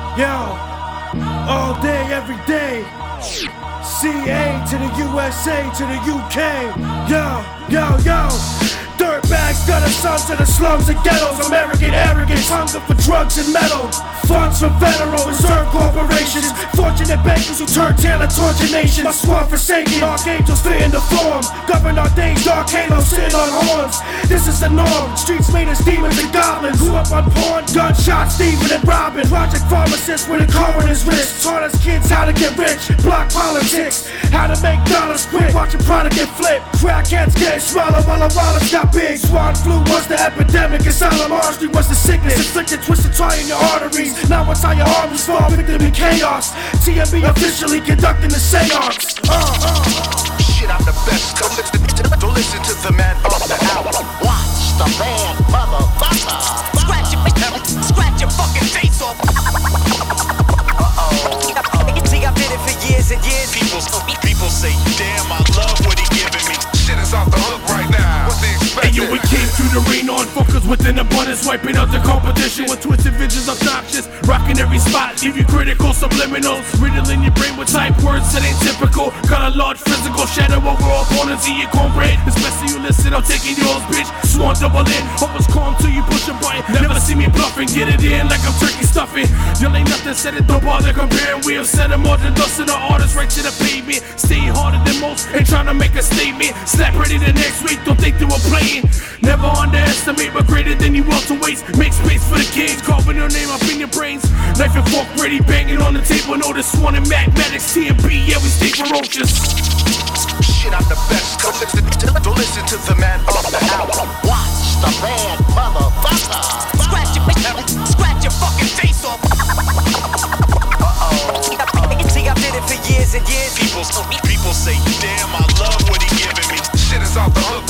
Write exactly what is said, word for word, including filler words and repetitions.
Yo, all day, every day. C A to the U S A to the U K. Yo, yo, yo. Dirtbags, gutter sons of the slums and ghettos. American arrogance, hunger for drugs and metal. Funds from federal reserve corporations. Fortunate bankers who turn tail and torture nations. My swan forsaken, archangels fit in the form. Govern our days, dark halos sitting on horns. This is the norm, streets made us demons and goblins. Grew up on porn, gunshots, thieving and robbing. Project pharmacist with a coroner's wrist. Taught us kids how to get rich, block politics. How to make dollars quick, watch a product get flipped. Crackheads getting swallowed while our wallets got big. Swine flu was the epidemic, and Salem Artery was the sickness. Inflicted, twisted, tie in your arteries. Now what's how your arms fall, victim in chaos. T M B officially conducting the seance. Uh, uh. Shit, I'm the best. Don't listen, don't listen to the man of the hour. Watch the man, motherfucker. Scratch your, scratch your fucking face off. Uh-oh. See, I did it for years and years. People, people say, damn, I love what he giving me. Shit is off the hook right now. What they expect? Hey, yo, we came through the rain on focus within abundance, wiping out the competition with twisted visions obnoxious, rocking every spot, leave you critical subliminals, riddling your brain with type words that ain't typical. Got a large physical shadow over all opponents, see your cornbread. Especially you listen, I'm taking yours, bitch. Swan double in, always calm till you push a button. Never see me bluffing, get it in like I'm turkey stuffing. Y'all ain't nothing said it, don't bother comparing. We have set them more than dust in the artists right to the pavement. Stay harder than most, ain't trying to make a statement. Slap ready the next week, don't think they were playing. Never underestimate, but greater than you welterweights. Make space for the kings, carving your name up in your brains. Knife and fork ready, banging on the table. Know this one in mathematics, T and B, yeah, we stay ferocious. Shit, I'm the best. Don't listen, don't listen to the man of the hour. Watch the man, motherfucker. Scratch your, scratch your fucking face off. Uh-oh. See, I did it for years and years. People, people say, damn, I love what he giving me. Shit is off the hook